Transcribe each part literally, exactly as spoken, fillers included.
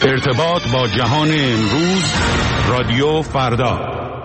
ارتباط با جهان امروز، رادیو فردا.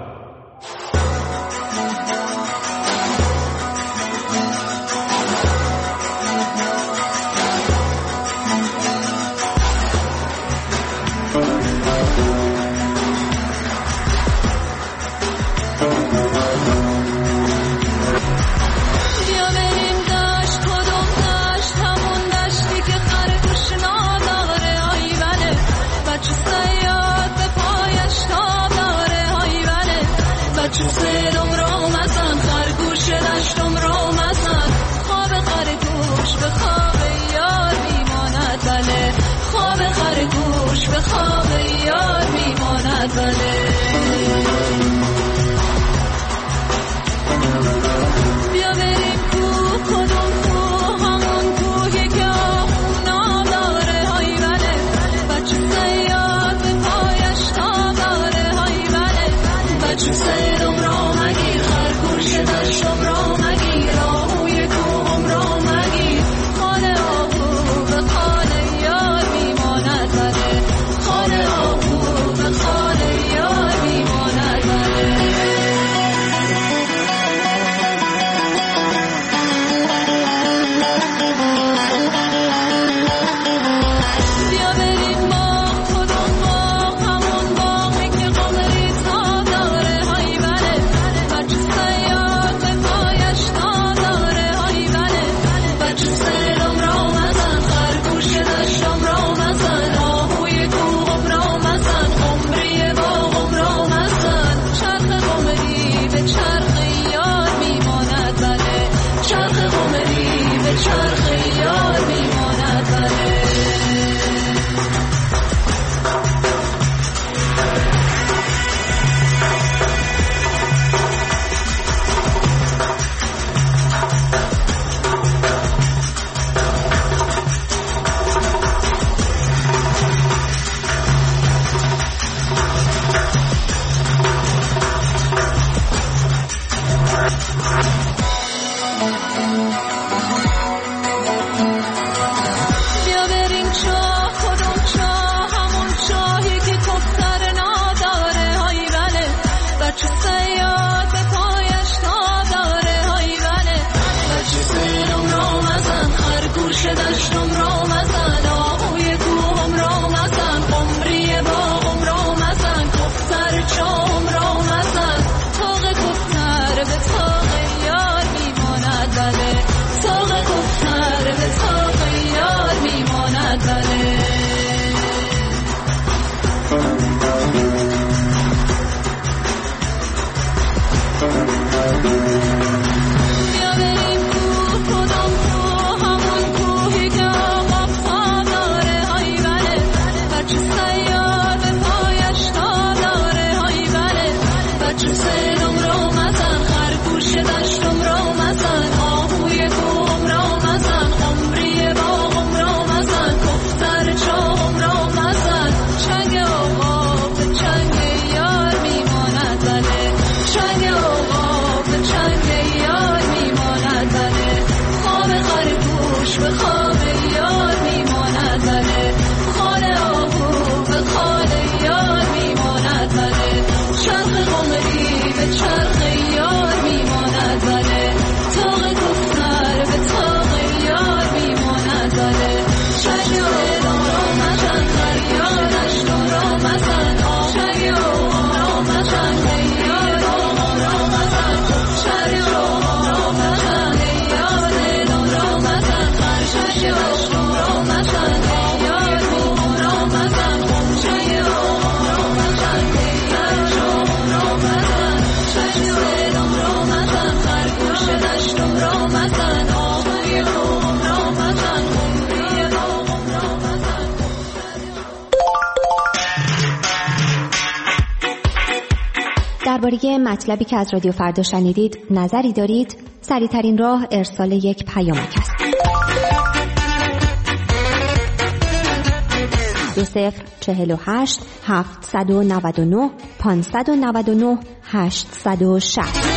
درباره مطلبی که از رادیو فردا شنیدید نظری دارید؟ سریع‌ترین راه ارسال یک پیامک است. دو صفر چهل و هشت هفتصد و نود و نه پانصد و نود و نه هشتصد و شصت.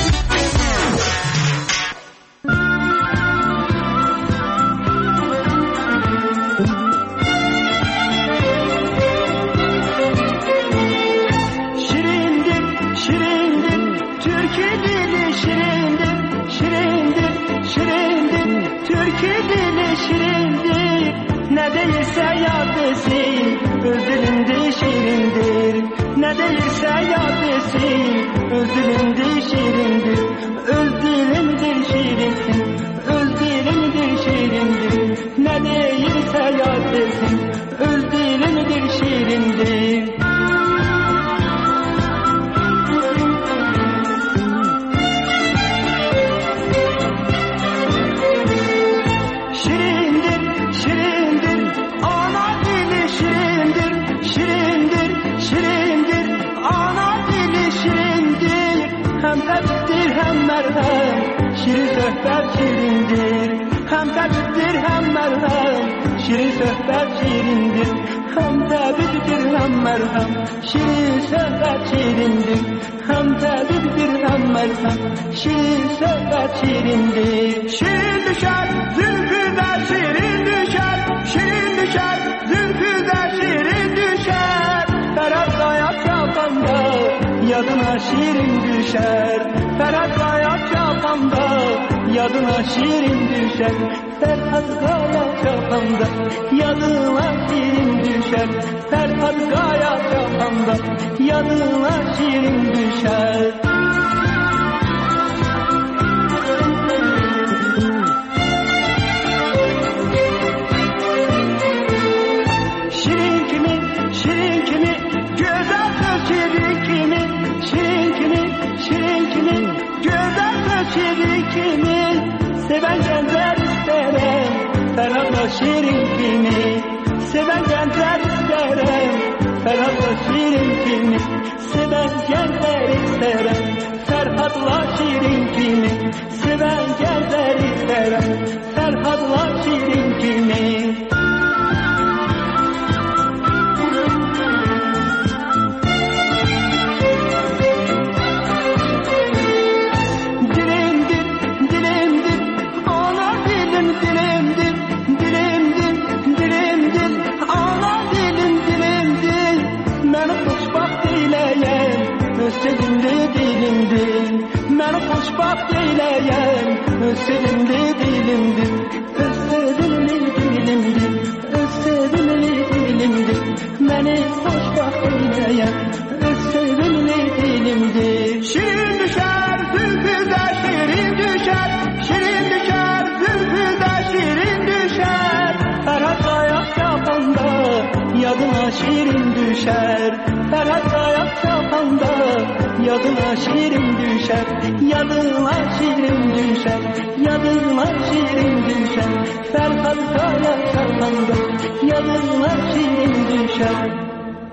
değilse yad desin, öz dilinde şiirindir. Ne değilse yad desin, öz dilinde şiirindir. Öz dilimdir şiirinsin, öz dilimdir şiirindir. Ne değilse yad desin, öz dilimdir şiirindir. Hem tebdir hem merhem, şirin söhbet şirindir. Hem tebdir hem merhem, şirin söhbet şirindir. Hem tebdir hem merhem, şirin söhbet şirindir. Hem tebdir hem merhem, şirin söhbet şirindir. Şirin düşer, zülfü de şirin düşer. Şirin düşer, zülfü de şirin düşer. Ferhat ayak yapanda yadına şirin düşer. Ferhat ayak yapanda yadına şirin düşer. Ferhat ayak yapanda yadına şirin düşer. Ferhat ayak yapanda yadına şirin düşer. Şirin kimi, şirin kimi, güzel söz şirin kimi. Şirin kimi, şirin kimi, güzel söz şirin kimi. Seven gençler isterim, Ferhat'la şirin kimi. Seven gençler isterim, Ferhat'la şirin kimi. Seven gençler isterim, Ferhat'la şirin kimi. Seven gençler isterim, Ferhat'la şirin kimi. Sevimli dilimdir, ben hoşbaht eyleyem. Öz sevimli dilimdir, öz sevimli dilimdir, öz sevimli dilimdir. Beni hoşbaht eyleyem, öz sevimli dilimdir. Şirin düşer, zülfü de şirin düşer. Şirin düşer, zülfü de şirin düşer. Ferhat ayak yapanda yadına şirin düşer. Ferhat ayak yapanda yadına şirin düşer. Yadına şirin düşer. Yadına şirin düşer. Ferhat ayak yapanda yadına şirin düşer.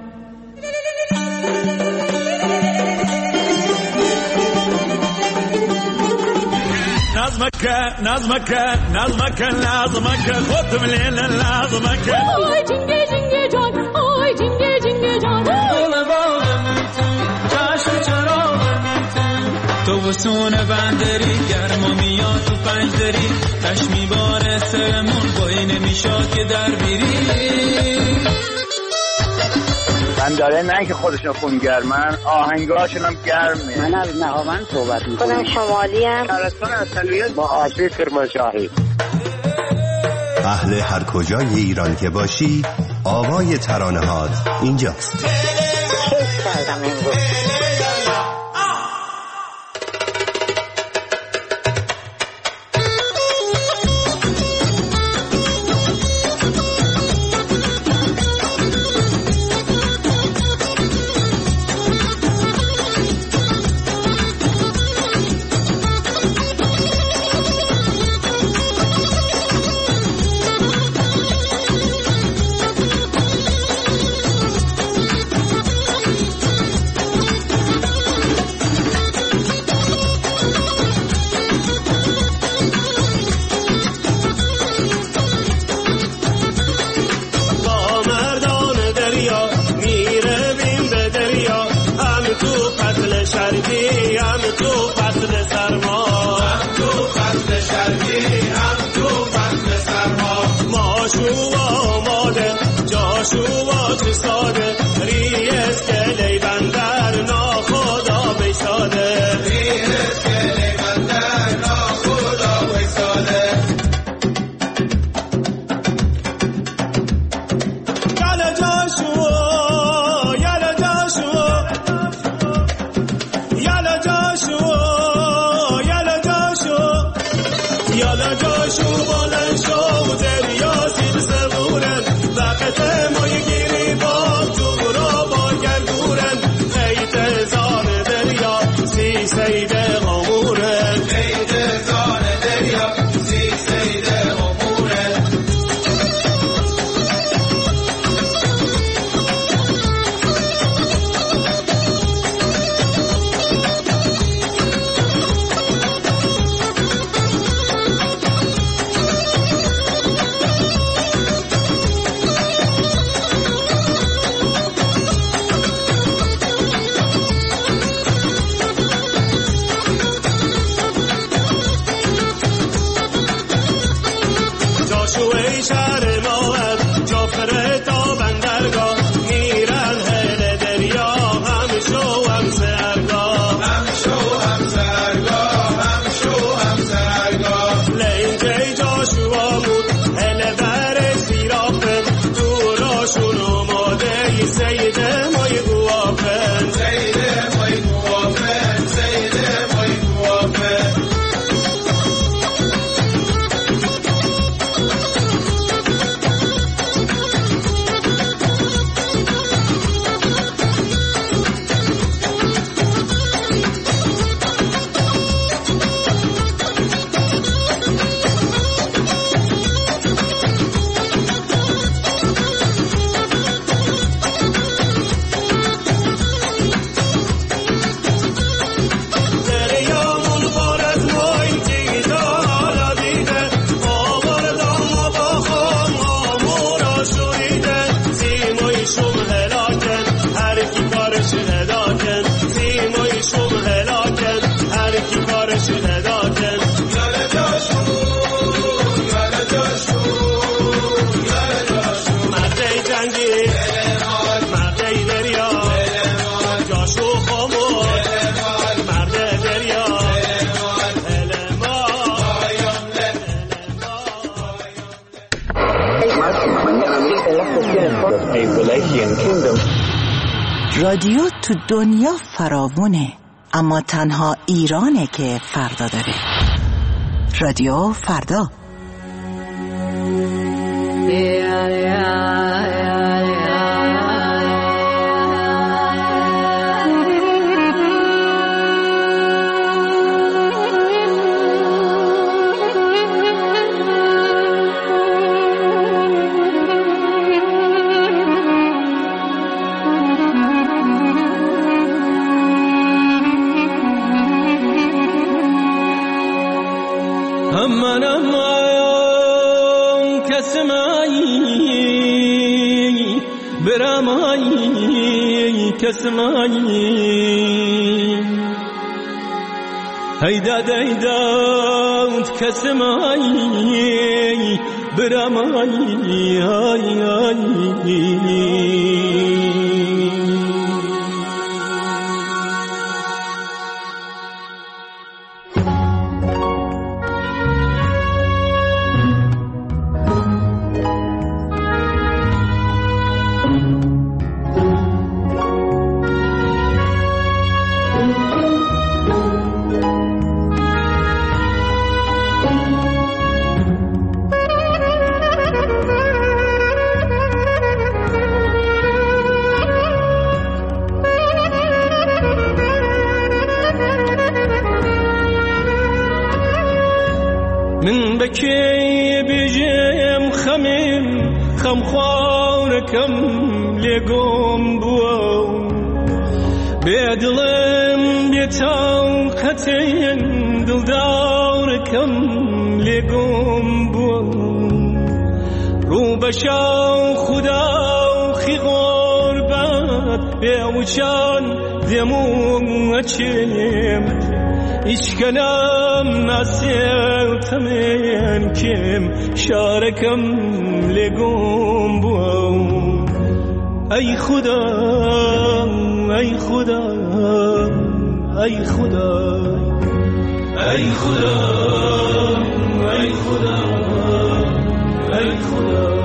نظمك نظمك نظمك لازمك خذ من هنا لازمك oy cinge cinge can oy cinge cinge can تو وسون بندری گرم و میاد تو پنجدری تشمی بار سرمون بایی نمیشاد که در بیری من داره نه که خودشون خونگرمن آهنگاشون هم گرمه. من از نهاوند صحبت میکنم. خودم شمالی ام. شهرستان اصلیت با آسی کرمانشاهی. اهل هر کجای ایران که باشی آوای ترانه هات اینجاست. کیف کردم امروز. میبره تا بندرگاه میرن هل دریا هم شو هم سرگاه هم شو هم سرگاه هم شو هم سرگاه لینجی جاشوا بود هل بر سیرافن دوراشون اوماده سید مای گوافن سید مای گوافن سید مای گوافن رادیو تو دنیا فراوونه، اما تنها ایرانه که فردا داره. رادیو فردا. کسمانی هیدا دیدا کسمانی برمانی آی آی من بکی بیجم خمیم خم خوارکم لگم بو بیدلم بیتاقتین دل دارکم لگم بو رو بشاو خدا خی غربت بیوچان دموم اچیم ایش کنم نسیل تمین کم شارکم لگم بو ای خدا ای خدا ای خدا ای خدا ای خدا ای خدا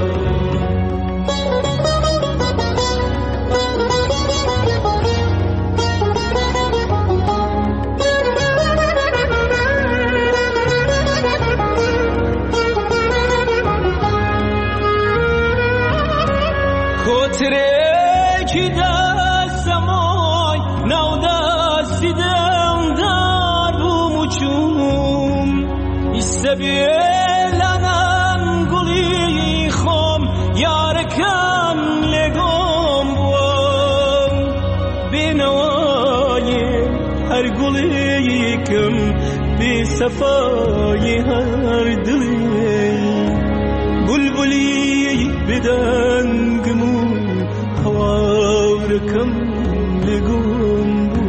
ترکی دستمای نو دستی دم در بومچون استبیلنم گلی خم یارکم لگم بوم بینوای هر گلی کم بی صفای هر دلی بلبلی بدنگمون هوارکم لگم بو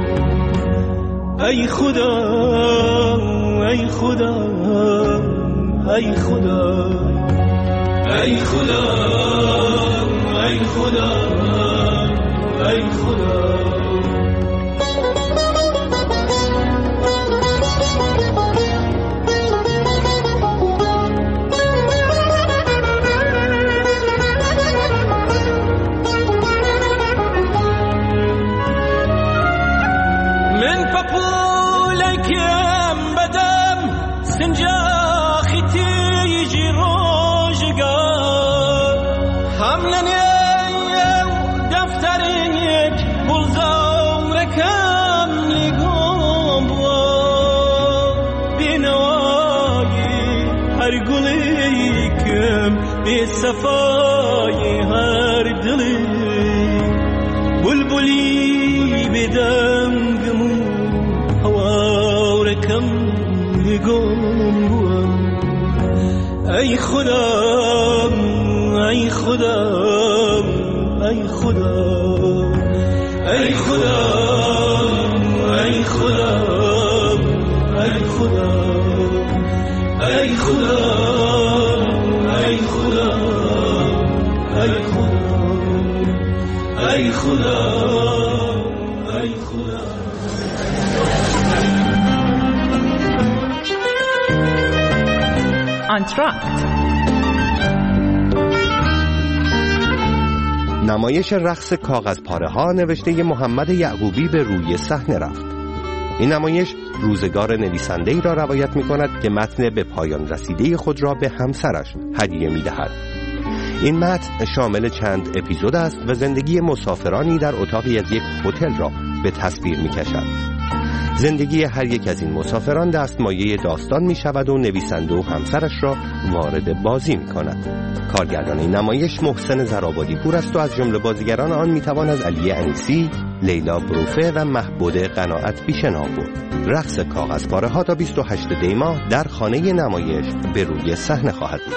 ای خدا ای خدا ای خدا ای خدا ای خدا ای خدا. صفای هر دلی بلبلی بدم گمو هوا رکم نگم بوم. ای خدا ای خدا ای خدا ای خدا ای خدا ای خدا ای خدا ای خدا ای خدا ای خدا ای خدا. آنتراکت نمایش رقص کاغذ پاره ها نوشته محمد یعقوبی به روی صحنه رفت. این نمایش روزگار نویسنده‌ای را روایت می‌کند که متن به پایان رسیده خود را به همسرش هدیه می‌دهد. این متن شامل چند اپیزود است و زندگی مسافرانی در اتاقی از یک هتل را به تصویر می‌کشد. زندگی هر یک از این مسافران دستمایه داستان می‌شود و نویسنده و همسرش را وارد بازی می‌کند. کارگردان این نمایش محسن زرآبادی پور است و از جمله بازیگران آن می‌توان از علی انیسی، لیلا بروفه و محبود قناعت پیش نام برد. رقص کاغذ پاره ها تا بیست و هشتم دی ماه در خانه نمایش به روی صحنه خواهد بود.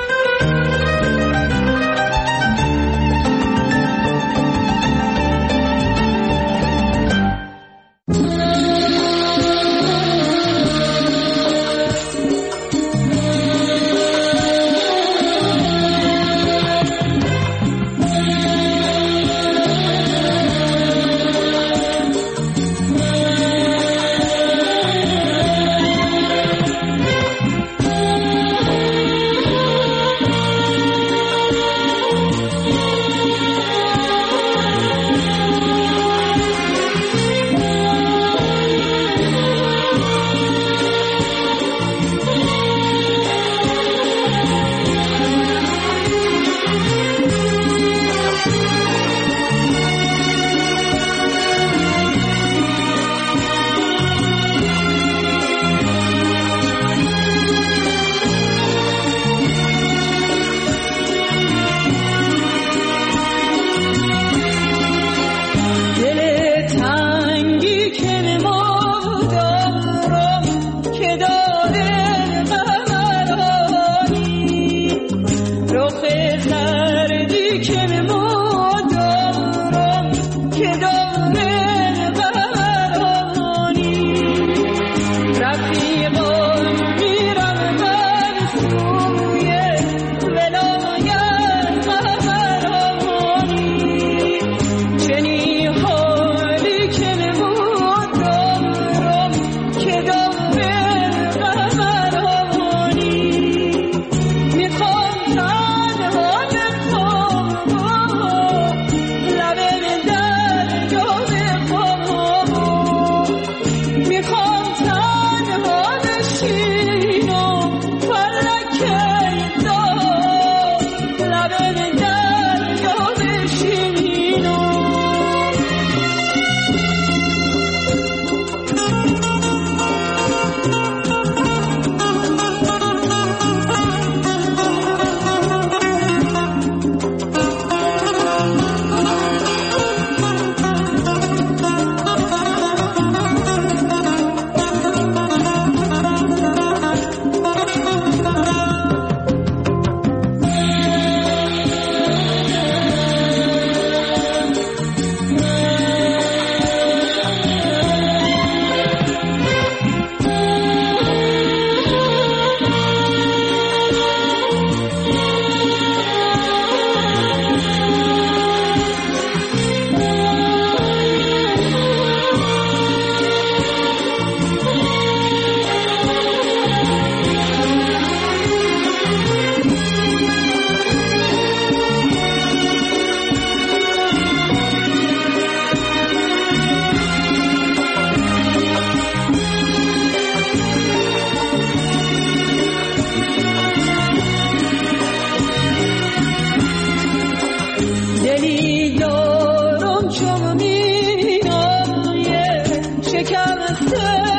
خریدارم چون مینای شکست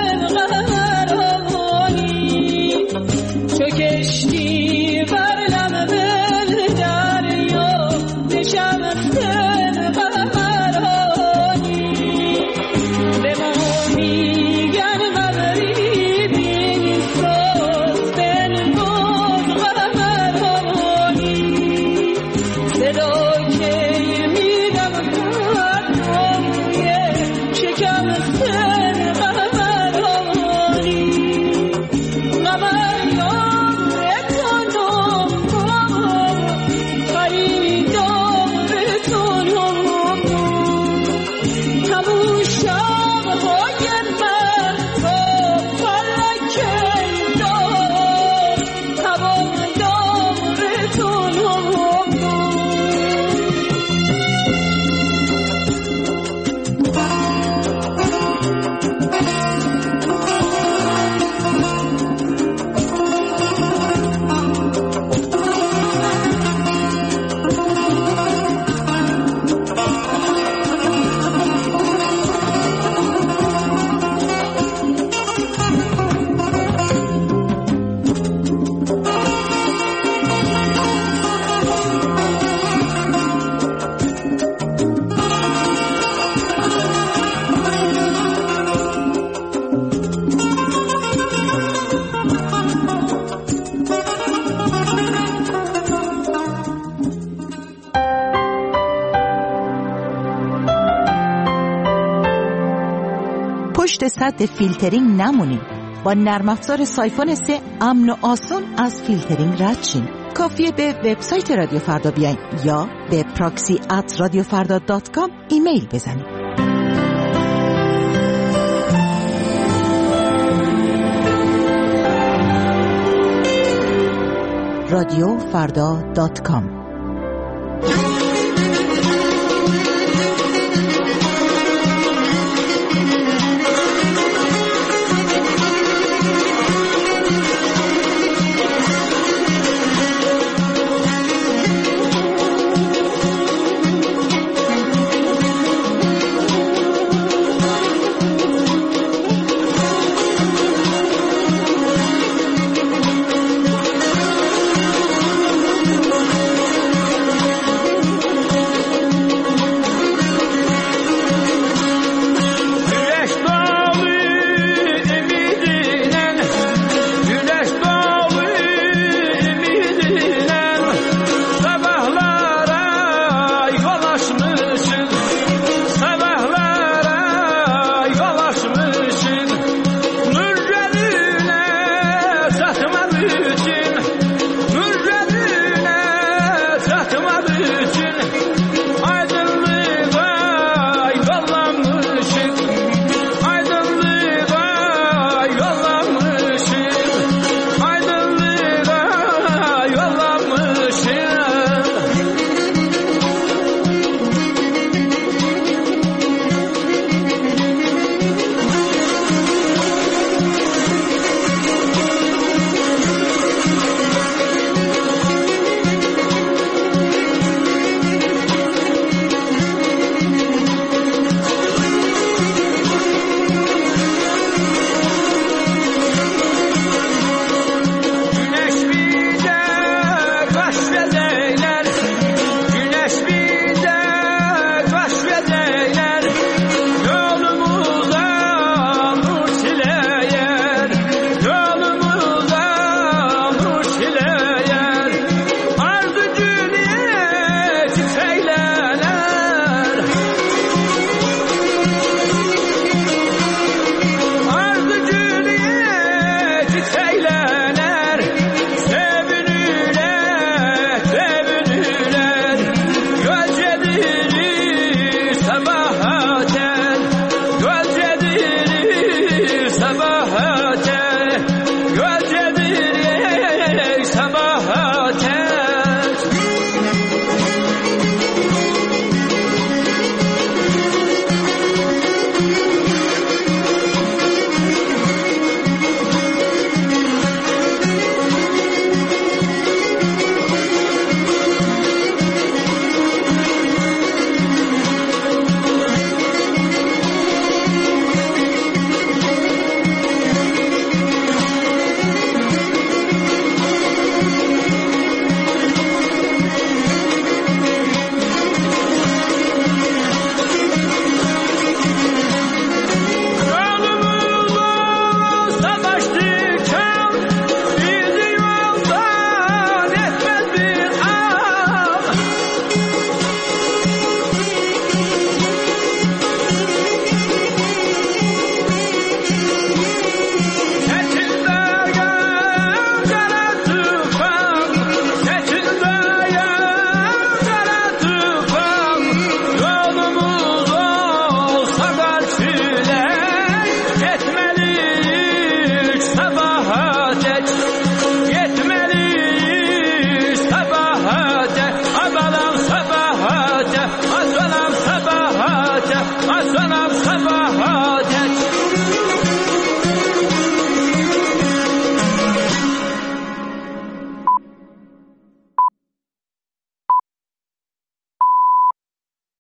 قهرمانی چو کشتی بر لب دریا نشست قهرمانی به ما میگن غریبی ساز بنواز قهرمانی صدا که میدم قدرم شکست قهرمانی قمر یار تنم خریدار تنم همون شب‌های من با فلک دار هوادار تنم پشت سد فیلترینگ نمونید. با نرم افزار سایفون سه امن و آسان از فیلترینگ رد شین. کافیه به وبسایت رادیو فردا بیاین یا به پراکسی ات رادیو فردا دات کام ایمیل بزنید. رادیو فردا دات کام